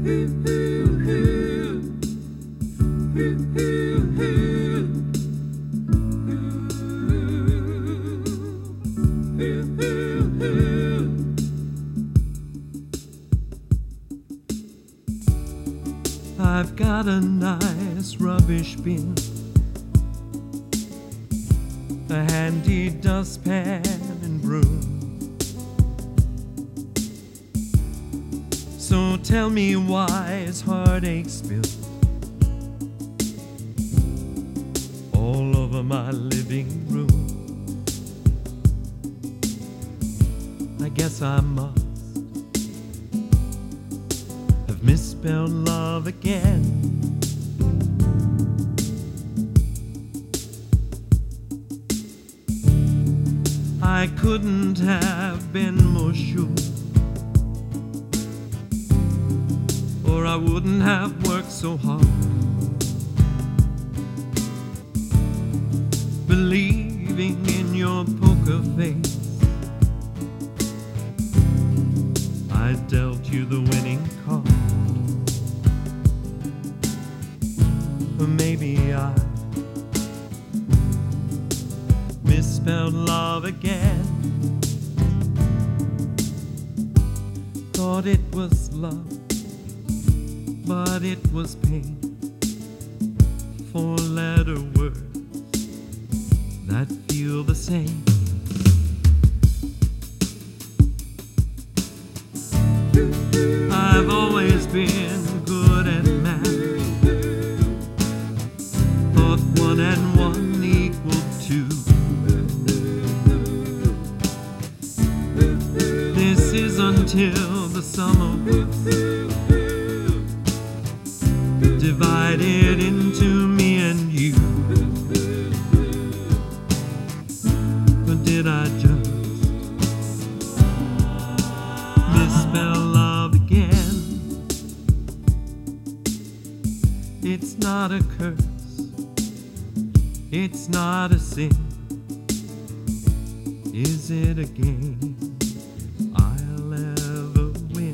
I've got a nice rubbish bin, a handy dustpan and broom. So tell me why is heartache spilled all over my living room. I guess I must have misspelled love again. I couldn't have been more sure, or I wouldn't have worked so hard, believing in your poker face. I dealt you the winning card. Or maybe I misspelled love again. Thought it was love, but it was pain. Four-letter words that feel the same. I've always been good at math. Thought 1 and 1 equaled 2. This is until the summer divided into me and you. But did I just misspell love again? It's not a curse, it's not a sin. Is it a game I'll ever win?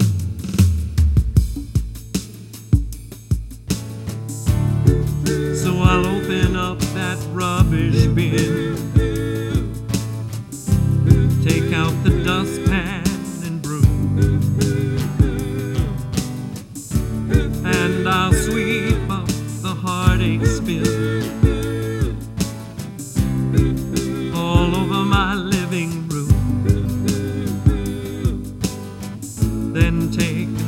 So I'll open up that rubbish bin, take out the dustpan and broom, and I'll sweep up the heartache spill all over my living room. Then take